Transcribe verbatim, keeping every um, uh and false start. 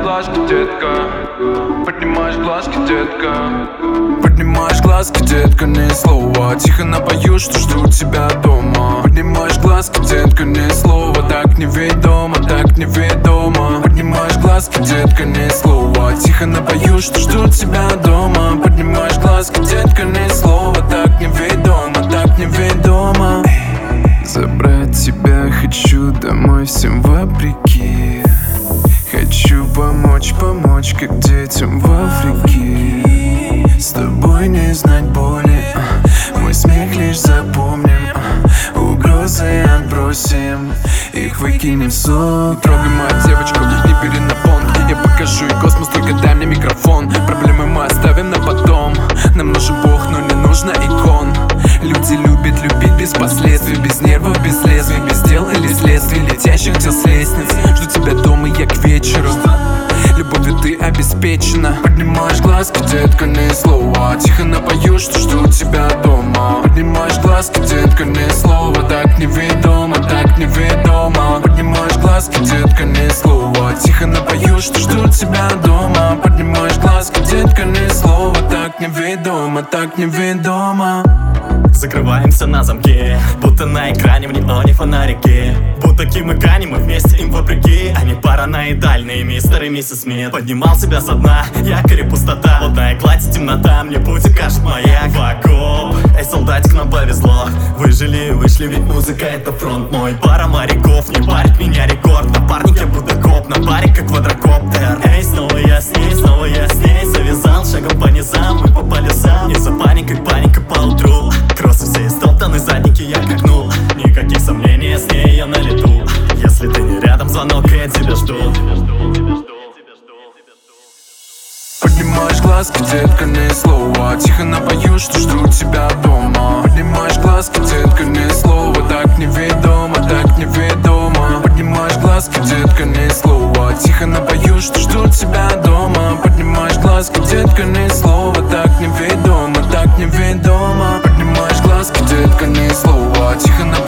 глазки, детка. Поднимаешь глазки, детка. Поднимаешь глазки, детка, ни слова. Тихо напою, что жду тебя дома. Поднимаешь глазки, детка, ни слова. Так неведомо, так неведомо. Поднимаешь глазки, детка, ни слова. Тихо напою, что жду тебя дома. Поднимаешь глазки, детка, ни слова. Так неведомо, так неведомо. Забрать тебя хочу домой всем вопреки. Хочу помочь, помочь, как детям в Африке. С тобой не знать боли, мой смех лишь запомним. Угрозы отбросим, их выкинем в сон. Трогай мою девочку, не бери на понт. Я покажу ей космос, только дай мне микрофон. Проблемы мы оставим на потом. Нам нужен Бог, но не нужно икон. Люди любят любить без последствий, без нервов, без лезвий, без дел или следствий, летящих дел с лестниц. Жду тебя дома, я к вечеру. Любовью ты обеспечена. Поднимаешь глазки, детка, ни слова. Тихо напою, что жду тебя дома. Поднимаешь глазки, детка, ни слова. Так неведомо, так неведомо. Поднимаешь глазки, детка, ни слова. Тихо напою, что жду тебя дома. Поднимаешь глазки, детка, ни слова. Так неведомо, так неведомо. Закрываемся на замке, будто на экране в неоне фонарики. Будто Ким и Кани, мы вместе им вопреки. Они параноидальные, мистер и миссис Смит. Поднимал себя со дна, якорь и пустота. Водная гладь и темнота, мне путь укажет маяк. В окоп, эй, солдатик, нам повезло. Выжили, вышли, ведь музыка это фронт мой. Пара моряков, не парит меня рекорд. Напарник я будто коп, на баре как квадрокоптер. Эй, снова я с ней, снова я с ней. Завязал шагом по низам, мы по полюсам. Не за паникой, паника по утру. Кроссы все истоптаны, задники я гнул. Никаких сомнений, с ней я на лету. Если ты не рядом, звонок, и я тебя жду. Поднимаешь глазки, детка, ни слова. Тихо напою, что жду тебя дома. Поднимаешь глазки, детка, ни слова. Так неведомо, так неведомо. Поднимаешь глазки, детка, ни слова. Тихо напою, что жду тебя дома. Поднимаешь глазки, детка, ни слова. Так неведомо, так неведомо. Поднимаешь глазки, детка, ни слова. Тихо напою,